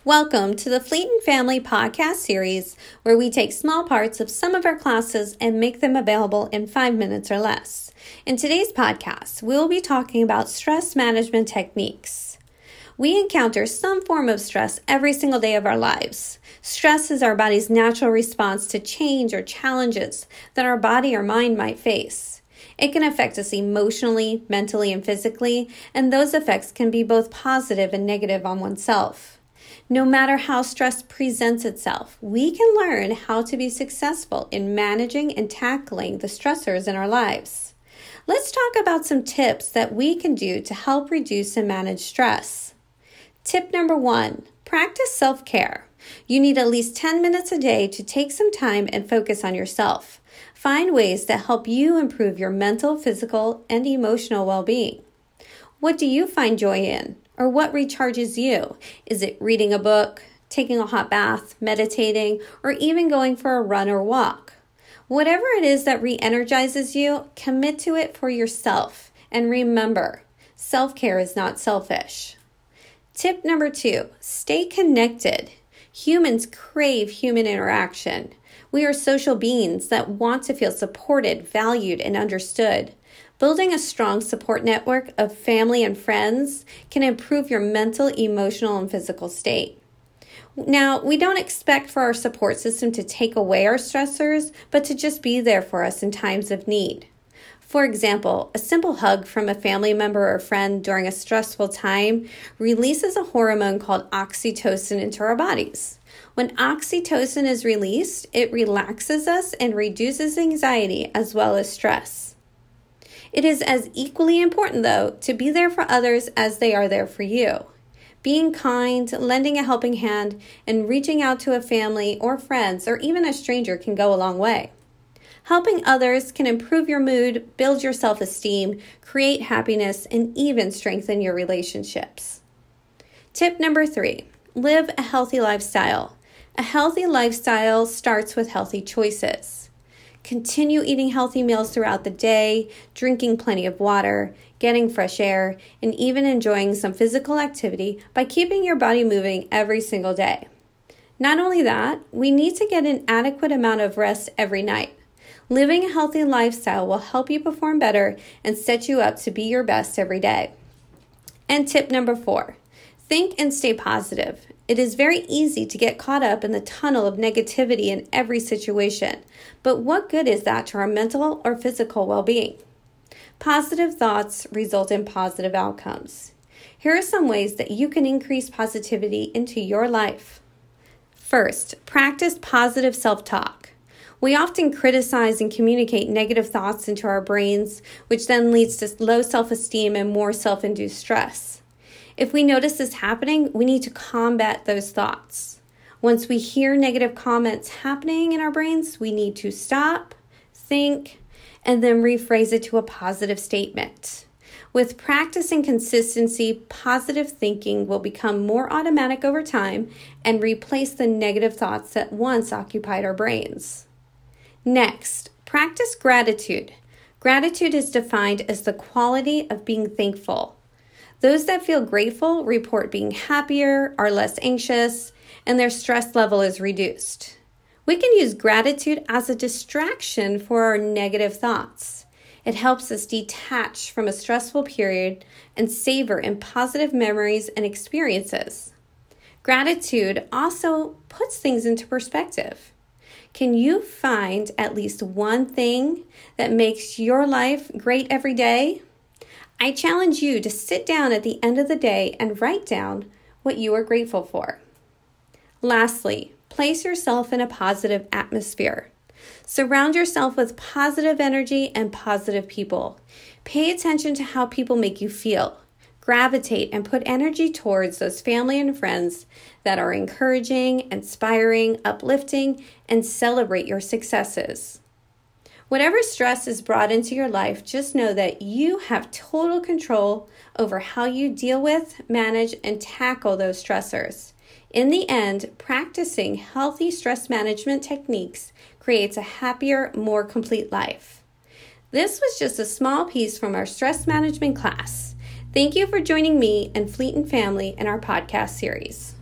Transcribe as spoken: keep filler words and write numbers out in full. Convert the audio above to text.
Welcome to the Fleeton Family podcast series, where we take small parts of some of our classes and make them available in five minutes or less. In today's podcast, we'll be talking about stress management techniques. We encounter some form of stress every single day of our lives. Stress is our body's natural response to change or challenges that our body or mind might face. It can affect us emotionally, mentally, and physically, and those effects can be both positive and negative on oneself. No matter how stress presents itself, we can learn how to be successful in managing and tackling the stressors in our lives. Let's talk about some tips that we can do to help reduce and manage stress. Tip number one, practice self-care. You need at least ten minutes a day to take some time and focus on yourself. Find ways that help you improve your mental, physical, and emotional well-being. What do you find joy in? Or what recharges you? Is it reading a book, taking a hot bath, meditating, or even going for a run or walk? Whatever it is that re-energizes you, commit to it for yourself. And remember, self-care is not selfish. Tip number two, stay connected. Humans crave human interaction. We are social beings that want to feel supported, valued, and understood. Building a strong support network of family and friends can improve your mental, emotional, and physical state. Now, we don't expect for our support system to take away our stressors, but to just be there for us in times of need. For example, a simple hug from a family member or friend during a stressful time releases a hormone called oxytocin into our bodies. When oxytocin is released, it relaxes us and reduces anxiety as well as stress. It is as equally important, though, to be there for others as they are there for you. Being kind, lending a helping hand, and reaching out to a family or friends or even a stranger can go a long way. Helping others can improve your mood, build your self-esteem, create happiness, and even strengthen your relationships. Tip number three, live a healthy lifestyle. A healthy lifestyle starts with healthy choices. Continue eating healthy meals throughout the day, drinking plenty of water, getting fresh air, and even enjoying some physical activity by keeping your body moving every single day. Not only that, we need to get an adequate amount of rest every night. Living a healthy lifestyle will help you perform better and set you up to be your best every day. And tip number four, think and stay positive. It is very easy to get caught up in the tunnel of negativity in every situation, but what good is that to our mental or physical well-being? Positive thoughts result in positive outcomes. Here are some ways that you can increase positivity into your life. First, practice positive self-talk. We often criticize and communicate negative thoughts into our brains, which then leads to low self-esteem and more self-induced stress. If we notice this happening, we need to combat those thoughts. Once we hear negative comments happening in our brains, we need to stop, think, and then rephrase it to a positive statement. With practice and consistency, positive thinking will become more automatic over time and replace the negative thoughts that once occupied our brains. Next, practice gratitude. Gratitude is defined as the quality of being thankful. Those that feel grateful report being happier, are less anxious, and their stress level is reduced. We can use gratitude as a distraction for our negative thoughts. It helps us detach from a stressful period and savor in positive memories and experiences. Gratitude also puts things into perspective. Can you find at least one thing that makes your life great every day? I challenge you to sit down at the end of the day and write down what you are grateful for. Lastly, place yourself in a positive atmosphere. Surround yourself with positive energy and positive people. Pay attention to how people make you feel. Gravitate and put energy towards those family and friends that are encouraging, inspiring, uplifting, and celebrate your successes. Whatever stress is brought into your life, just know that you have total control over how you deal with, manage, and tackle those stressors. In the end, practicing healthy stress management techniques creates a happier, more complete life. This was just a small piece from our stress management class. Thank you for joining me and Fleeton Family in our podcast series.